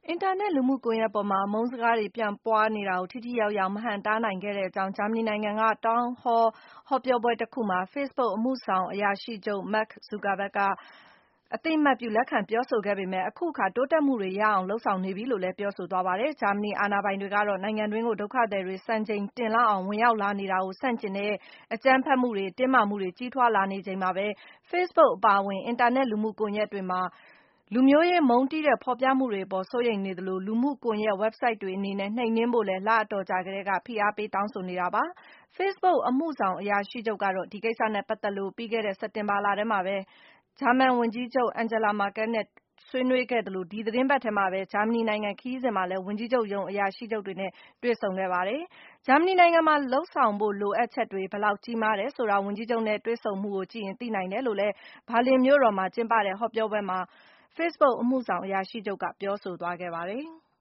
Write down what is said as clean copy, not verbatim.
အင်တာနက်လူမှုကွန်ရက်ပေါ်မှာ အမုန်းစကားတွေပြန့်ပွားနေတာကို ထိထိရောက်ရောက် မဟန့်တားနိုင်ခဲ့ကြောင်း ဂျာမနီနိုင်ငံက Town Hall ဟောပြောပွဲတခုမှာ Facebook အမှုဆောင်အရာရှိချုပ် Mark Zuckerberg က အသိအမှတ်ပြု လက်ခံပြောဆိုခဲ့ပေမဲ့ အခုအခါ တိုးတက်မှုတွေရအောင် လုပ်ဆောင်နေပြီလို့လည်း ပြောဆိုသွားပါတယ်။ ဂျာမနီအာဏာပိုင်တွေကတော့ နိုင်ငံတွင်းကို ဒုက္ခသည်တွေ စံချိန်တင်လောက်အောင် ဝင်ရောက်လာနေတာကို ဆန့်ကျင်တဲ့ အကြမ်းဖက်မှုတွေ တင်းမာမှုတွေ ကြီးထွားလာနေချိန်မှာပဲ Facebook အပါအဝင် အင်တာနက်လူမှုကွန်ရက်တွေမှာ လူမျိုးရေးမုန်းတီးတဲ့ ဖော်ပြမှုတွေအပေါ် စိုးရိမ်နေသလို လူမှုကွန်ရက် ဝက်ဘ်ဆိုက်တွေအနေနဲ့ နှိမ်နင်းဖို့လည်း လအတော်ကြာကတည်းက ဖိအားပေး တောင်းဆိုနေတာပါ။ Facebook အမှုဆောင်အရာရှိချုပ်ကတော့ ဒီကိစ္စနဲ့ပတ်သက်လို့ ပြီးခဲ့တဲ့ စက်တင်ဘာလထဲမှာပဲ ဂျာမန်ဝန်ကြီးချုပ် Angela Merkel နဲ့ ဆွေးနွေးခဲ့သလို ဒီသီတင်းပတ်ထဲမှာပဲ ဂျာမနီနိုင်ငံခရီးစဉ်မှာလည်း ဝန်ကြီးချုပ်ရုံး အရာရှိချုပ်တွေနဲ့ တွေ့ဆုံခဲ့ပါတယ်။ ဂျာမနီနိုင်ငံမှာ လုပ်ဆောင်ဖို့ လိုအပ်ချက်တွေ ဘယ်လောက်ကြီးမားတယ်ဆိုတာ ဝန်ကြီးချုပ်နဲ့ တွေ့ဆုံမှုကိုကြည့်ရင် သိနိုင်တယ်လို့လည်း ဘာလင်မြို့တော်မှာ ကျင်းပတဲ့ ဟောပြောပွဲမှာ Facebook အမှုဆောင်အရာရှိချုပ်က ပြောဆိုသွားခဲ့ပါတယ်။